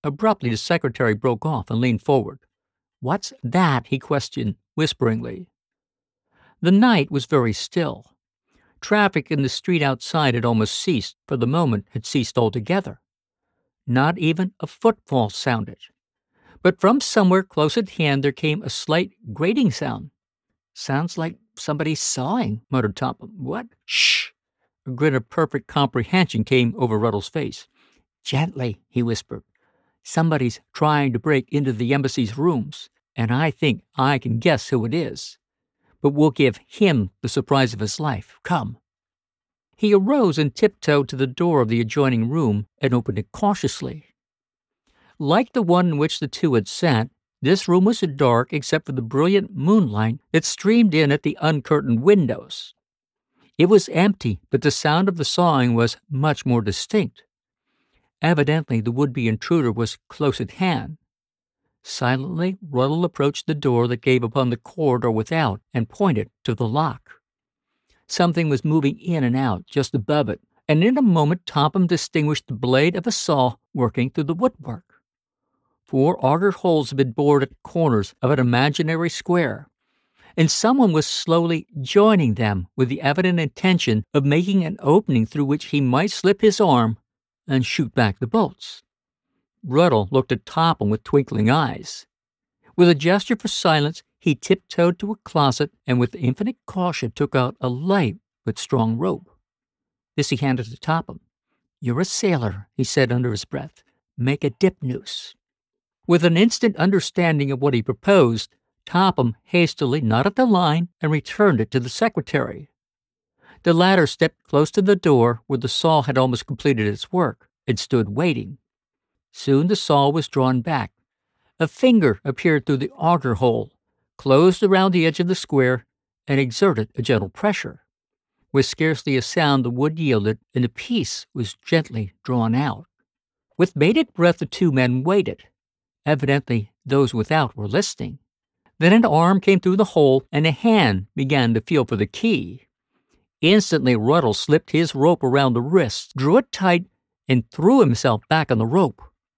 Abruptly, the secretary broke off and leaned forward. "What's that?" he questioned, whisperingly. The night was very still. Traffic in the street outside had almost ceased, for the moment had ceased altogether. Not even a footfall sounded. But from somewhere close at hand there came a slight grating sound. "Sounds like somebody sawing," muttered Topham. "What?" "Shh!" A grin of perfect comprehension came over Ruddle's face. "Gently," he whispered. "Somebody's trying to break into the embassy's rooms, and I think I can guess who it is. But we'll give him the surprise of his life. Come." He arose and tiptoed to the door of the adjoining room and opened it cautiously. Like the one in which the two had sat, this room was dark except for the brilliant moonlight that streamed in at the uncurtained windows. It was empty, but the sound of the sawing was much more distinct. Evidently, the would-be intruder was close at hand. Silently, Ruddle approached the door that gave upon the corridor without and pointed to the lock. Something was moving in and out just above it, and in a moment Topham distinguished the blade of a saw working through the woodwork. 4 auger holes had been bored at the corners of an imaginary square, and someone was slowly joining them with the evident intention of making an opening through which he might slip his arm and shoot back the bolts. Ruddle looked at Topham with twinkling eyes. With a gesture for silence, he tiptoed to a closet and with infinite caution took out a light but strong rope. This he handed to Topham. "You're a sailor," he said under his breath. "Make a dip noose." With an instant understanding of what he proposed, Topham hastily knotted the line and returned it to the secretary. The latter stepped close to the door where the saw had almost completed its work and stood waiting. Soon the saw was drawn back. A finger appeared through the auger hole, closed around the edge of the square, and exerted a gentle pressure. With scarcely a sound the wood yielded, and the piece was gently drawn out. With bated breath the 2 men waited. Evidently those without were listening. Then an arm came through the hole, and a hand began to feel for the key. Instantly Ruddle slipped his rope around the wrist, drew it tight, and threw himself back on the rope.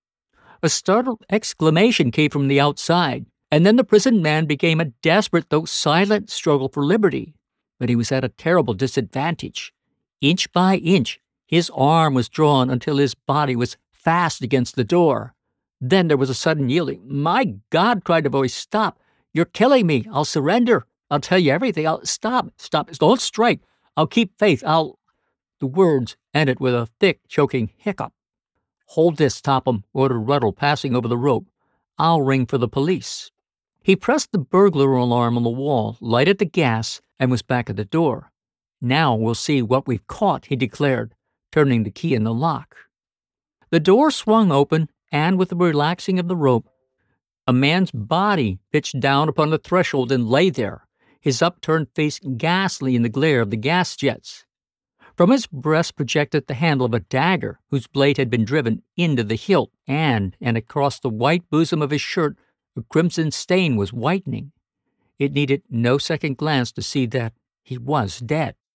A startled exclamation came from the outside, and then the prisoned man began a desperate though silent struggle for liberty. But he was at a terrible disadvantage. Inch by inch, his arm was drawn until his body was fast against the door. Then there was a sudden yielding. "My God!" cried a voice. "Stop! You're killing me! I'll surrender! I'll tell you everything! Stop! Don't strike! I'll keep faith! The words ended with a thick, choking hiccup. "Hold this, Topham," ordered Ruddle, passing over the rope. "I'll ring for the police." He pressed the burglar alarm on the wall, lighted the gas, and was back at the door. "Now we'll see what we've caught," he declared, turning the key in the lock. The door swung open, and with the relaxing of the rope, a man's body pitched down upon the threshold and lay there, his upturned face ghastly in the glare of the gas jets. From his breast projected the handle of a dagger whose blade had been driven into the hilt, and across the white bosom of his shirt a crimson stain was whitening. It needed no second glance to see that he was dead.